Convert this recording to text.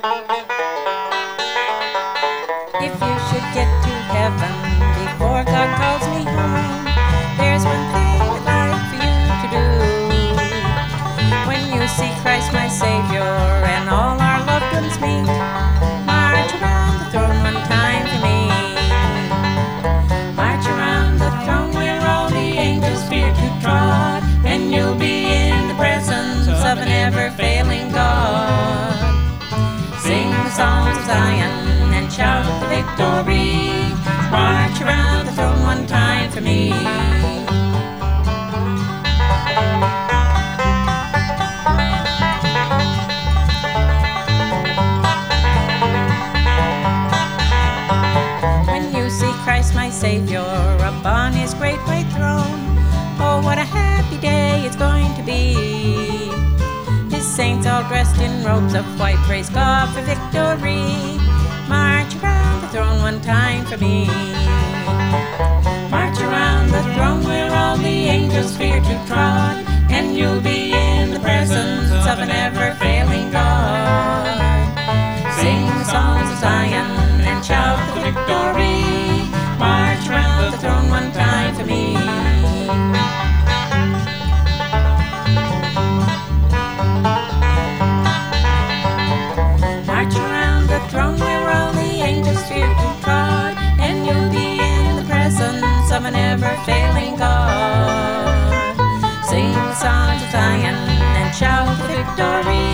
If you should get to heaven before God calls me home, there's one thing I'd like for you to do. When you see Christ my Savior and all our loved ones meet, march around the throne one time for me. March around the throne where all the angels fear to trod, and you'll be in the presence of an ever-failing God. Sing the songs of Zion and shout the victory. March around the throne one time for me. When you see Christ my Savior upon his great white throne, oh, what a happy day it's going to be. His saints all dressed in robes of white praise God for victory. March around the throne one time for me. March around the throne where all the angels fear to trod, and you'll be in the presence of an ever-failing God. Sing the songs of Zion and shout the victory. March around the throne one time for me. March around the throne where all the angels fear to trod, and you'll be in the presence of an ever-failing God. Sing the songs of Zion and shout the victory.